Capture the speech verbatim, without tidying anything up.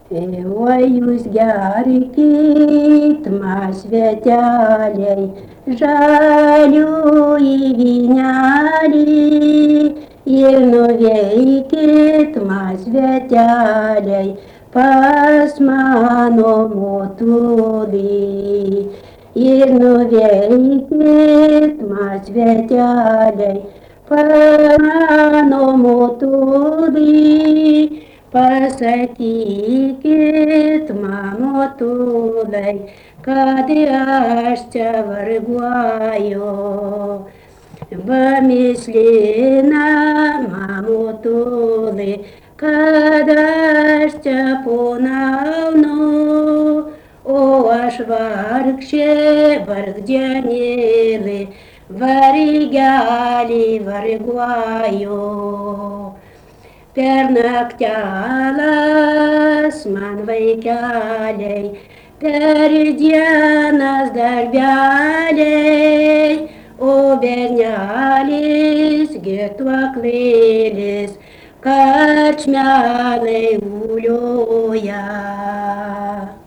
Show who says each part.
Speaker 1: Oi, jūs gerkit, mašveteliai, žalių į vynelį ir nuveikit, mašveteliai, pas mano motulį. Ir nuveikit, mašveteliai, pas mano motulį. Pasakykit mano tulai, kad aš čia varguoju. Pamislina mano tulai, kad aš čia ponaunu, o aš vargšė vargdienėlė, vargelį varguoju. Per naktelas man vaikeliai, per dienas darbeliai, o bernelis girtuoklėlis karčmelai ulioja.